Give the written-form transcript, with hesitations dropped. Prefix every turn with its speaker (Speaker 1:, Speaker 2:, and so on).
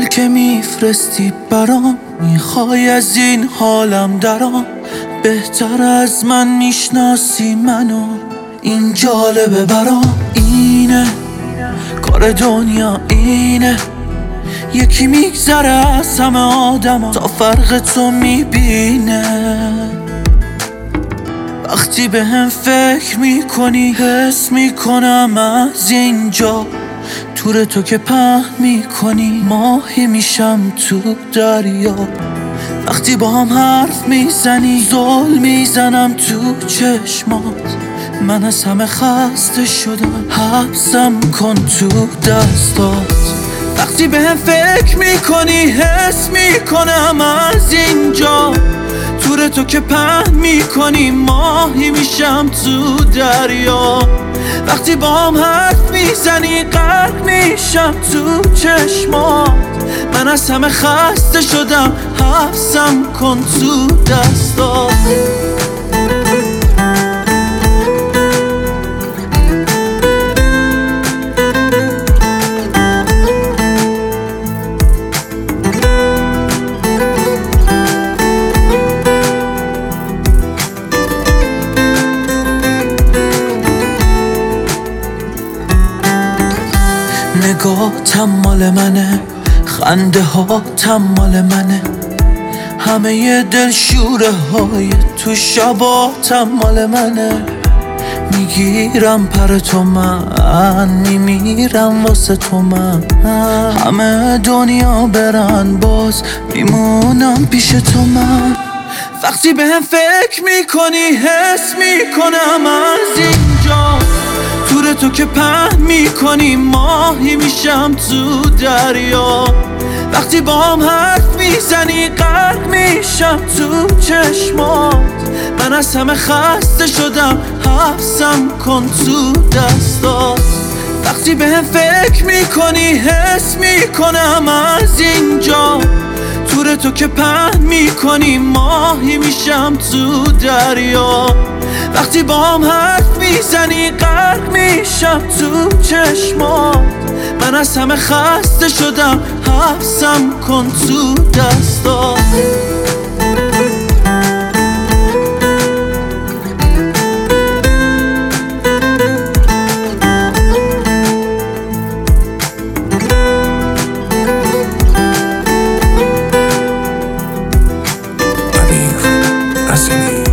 Speaker 1: که میفرستی برام، میخوای از این حالم درام. بهتر از من میشناسی منو، این جالبه برام. اینه کار دنیا، اینه یکی میگذره از همه آدم تا فرق تو میبینه. وقتی به هم فکر میکنی حس میکنم از اینجا، تور تو که پهن میکنی ماهی میشم تو دریا. وقتی با هم حرف میزنی زل میزنم تو چشمات. من از همه خسته شدم، حبسم کن تو دستات. وقتی به هم فکر میکنی حس میکنم از اینجا، تور تو که پهن میکنی ماهی میشم تو دریا. وقتی با هم حرف میزنی غرق میشم تو چشمات. من از همه خسته شدم، حبسم کن تو دستات. نگاهتم مال منه، خنده هاتم مال منه، همه دلشوره های تو شباتم مال منه. میگیرم پر تو من، میمیرم واسه تو من. همه دنیا برن باز میمونم پیش تو من. وقتی به هم فکر میکنی حس میکنم از اینجا، تور تو که پهن میکنی ماهی میشم تو دریا. وقتی با هم حرف میزنی غرق میشم تو چشمات. من از همه خسته شدم، حبسم کن تو دستات. وقتی به هم فکر میکنی حس میکنم از اینجا، تور تو که پهن میکنی ماهی میشم تو دریا. وقتی با هم حرف میزنی غرق میشم تو چشمات. من از همه خسته شدم، حبسم کن تو دستات.
Speaker 2: Amir Asimi.